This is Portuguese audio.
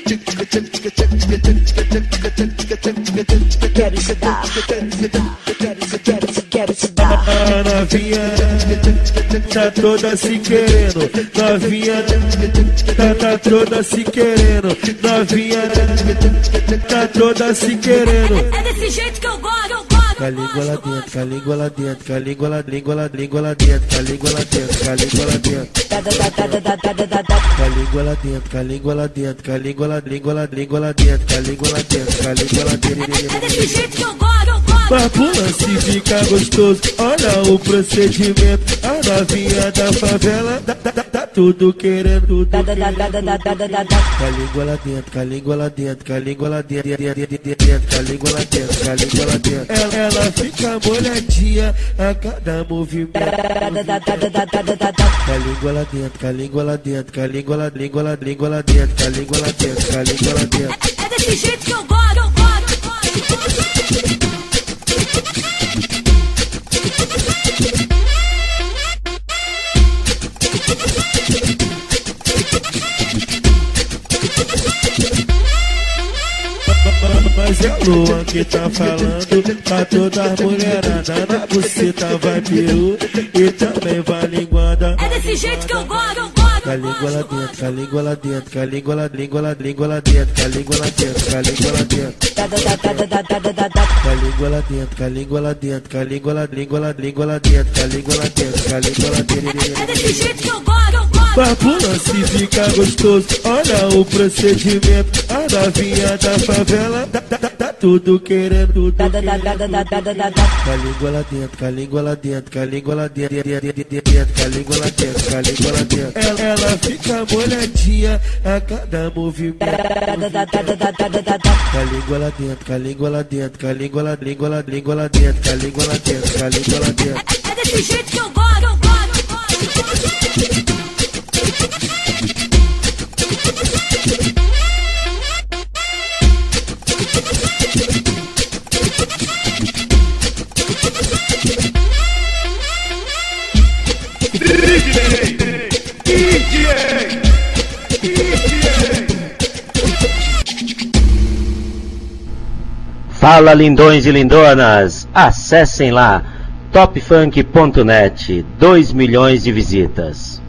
Quero te dar, quero te dar. A novinha tá toda se querendo, novinha tá toda se querendo, novinha tá toda se querendo. É desse jeito que eu gosto. Com a língua lá dentro, com a língua lá dentro, com a língua lá dentro, com a língua lá dentro, com a língua lá dentro. Com a língua lá dentro, com a língua lá dentro, com a língua lá dentro, com a língua lá dentro, com a língua lá dentro. É desse jeito que eu gosto. Pra pula se fica gostoso, olha o procedimento. A novinha da favela tá tudo querendo, Tá Com a língua lá dentro, com a língua lá dentro, com a língua lá dentro, com a língua lá dentro, com a língua lá dentro. Ela fica molhadinha a cada movimento. Com a língua lá dentro, com a língua lá dentro, com a língua lá dentro, com a língua lá dentro, com a língua lá dentro. É desse jeito que eu gosto. Mas é a lua que tá falando pra toda as mulherada. Na buceta vai peru e também vai linguada. É desse jeito que eu gosto. Com a língua lá dentro, com a língua lá dentro, com a língua lá dentro, com a língua lá dentro, com a língua lá dentro, com a língua lá dentro. Com a língua lá dentro, com a língua lá dentro, com a língua lá dentro, com a língua lá dentro, com a língua lá dentro, com a língua lá dentro. É desse jeito que eu gosto. Pra pula se fica gostoso, olha o procedimento. A novinha da favela tá tudo querendo, Com a língua lá dentro, com a língua lá dentro, com a língua lá dentro, com a língua lá dentro, com a língua lá dentro. Ela fica molhadinha a cada movimento. Com a língua lá dentro, com a língua lá dentro, com a língua lá dentro, com a língua lá dentro, com a língua lá dentro. É desse jeito que eu gosto. Fala, lindões e lindonas, acessem lá topfunk.net, 2 milhões de visitas.